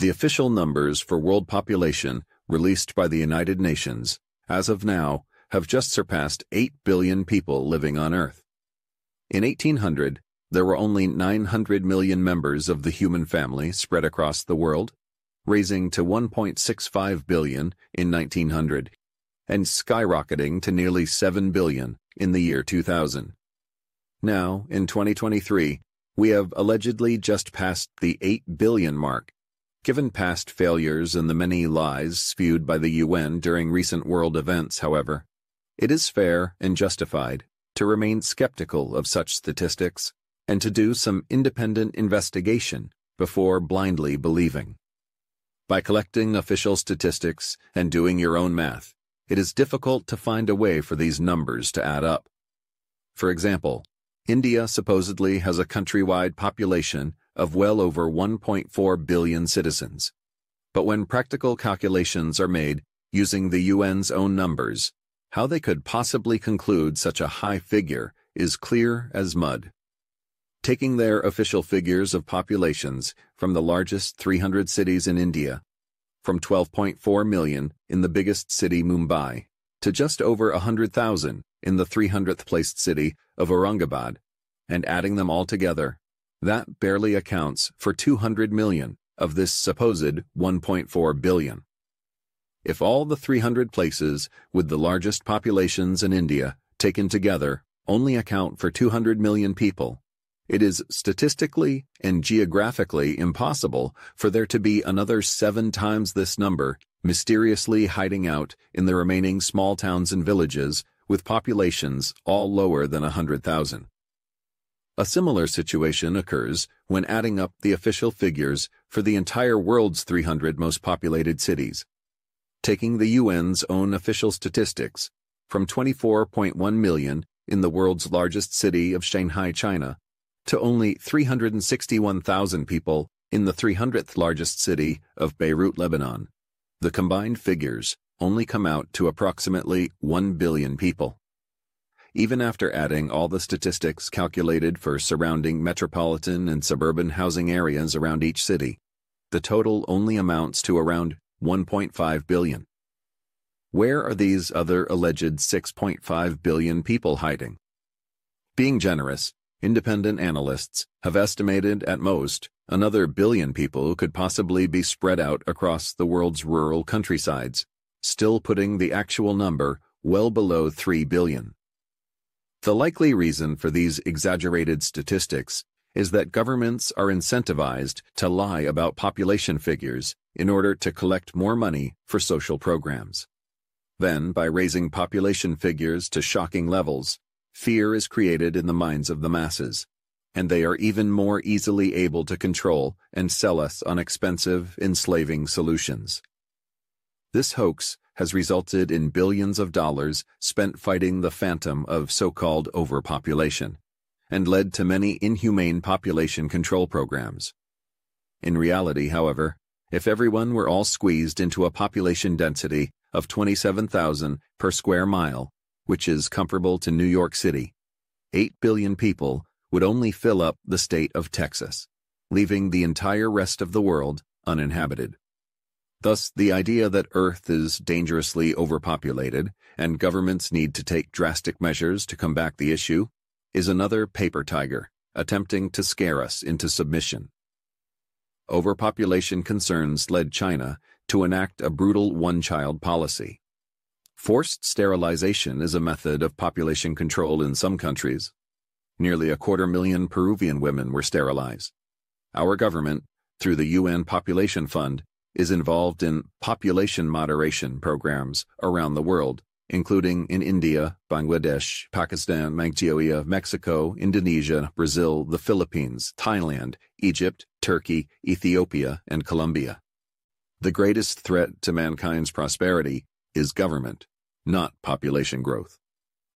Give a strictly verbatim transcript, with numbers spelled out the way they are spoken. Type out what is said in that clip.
The official numbers for world population released by the United Nations, as of now, have just surpassed eight billion people living on Earth. In eighteen hundred, there were only nine hundred million members of the human family spread across the world, raising to one point six five billion in nineteen hundred, and skyrocketing to nearly seven billion in the year two thousand. Now, in twenty twenty-three, we have allegedly just passed the eight billion mark. Given past failures and the many lies spewed by the U N during recent world events, however, it is fair and justified to remain skeptical of such statistics and to do some independent investigation before blindly believing. By collecting official statistics and doing your own math, it is difficult to find a way for these numbers to add up. For example, India supposedly has a countrywide population of well over one point four billion citizens. But when practical calculations are made using the U N's own numbers, how they could possibly conclude such a high figure is clear as mud. Taking their official figures of populations from the largest three hundred cities in India, from twelve point four million in the biggest city Mumbai, to just over one hundred thousand in the three hundredth placed city of Aurangabad, and adding them all together, that barely accounts for two hundred million of this supposed one point four billion. If all the three hundred places with the largest populations in India taken together only account for two hundred million people, it is statistically and geographically impossible for there to be another seven times this number mysteriously hiding out in the remaining small towns and villages with populations all lower than one hundred thousand. A similar situation occurs when adding up the official figures for the entire world's three hundred most populated cities. Taking the U N's own official statistics, from twenty-four point one million in the world's largest city of Shanghai, China, to only three hundred sixty-one thousand people in the three hundredth largest city of Beirut, Lebanon, the combined figures only come out to approximately one billion people. Even after adding all the statistics calculated for surrounding metropolitan and suburban housing areas around each city, the total only amounts to around one point five billion. Where are these other alleged six point five billion people hiding? Being generous, independent analysts have estimated at most another billion people could possibly be spread out across the world's rural countrysides, still putting the actual number well below three billion. The likely reason for these exaggerated statistics is that governments are incentivized to lie about population figures in order to collect more money for social programs. Then, by raising population figures to shocking levels, fear is created in the minds of the masses, and they are even more easily able to control and sell us on expensive, enslaving solutions. This hoax has resulted in billions of dollars spent fighting the phantom of so-called overpopulation, and led to many inhumane population control programs. In reality, however, if everyone were all squeezed into a population density of twenty-seven thousand per square mile, which is comparable to New York City, eight billion people would only fill up the state of Texas, leaving the entire rest of the world uninhabited. Thus, the idea that Earth is dangerously overpopulated and governments need to take drastic measures to combat the issue is another paper tiger attempting to scare us into submission. Overpopulation concerns led China to enact a brutal one-child policy. Forced sterilization is a method of population control in some countries. Nearly a quarter million Peruvian women were sterilized. Our government, through the U N Population Fund, is involved in population moderation programs around the world, including in India, Bangladesh, Pakistan, Mongolia, Mexico, Indonesia, Brazil, the Philippines, Thailand, Egypt, Turkey, Ethiopia, and Colombia. The greatest threat to mankind's prosperity is government, not population growth.